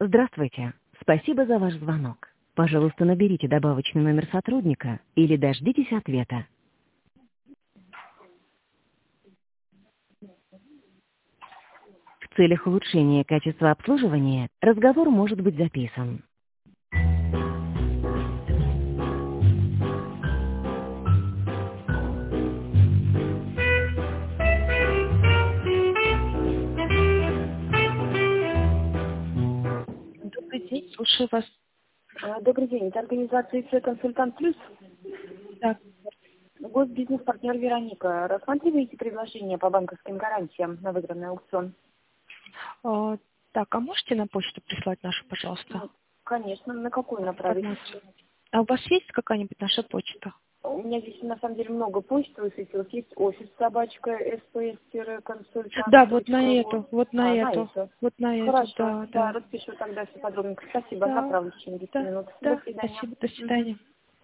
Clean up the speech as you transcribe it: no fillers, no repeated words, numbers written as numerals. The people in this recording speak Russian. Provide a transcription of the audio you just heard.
Здравствуйте. Спасибо за ваш звонок. Пожалуйста, наберите добавочный номер сотрудника или дождитесь ответа. В целях улучшения качества обслуживания разговор может быть записан. Добрый день, слушаю вас. Добрый день. Это организация ИЦ «Консультант Плюс». Так, Госбизнес-партнер Вероника. Рассматриваете предложение по банковским гарантиям на выигранный аукцион? а можете на почту прислать нашу, пожалуйста, Конечно. На какую направить? информацию? А у вас есть какая-нибудь наша почта? У меня здесь на самом деле много почт высветилось. Есть офис собачка SPS-консультант. Да, вот на эту, На эту. вот на эту, Хорошо. да. Распишу тогда все подробненько. Спасибо. Да, Направлю в течение 10 да, минут. До да, свидания. спасибо, до свидания.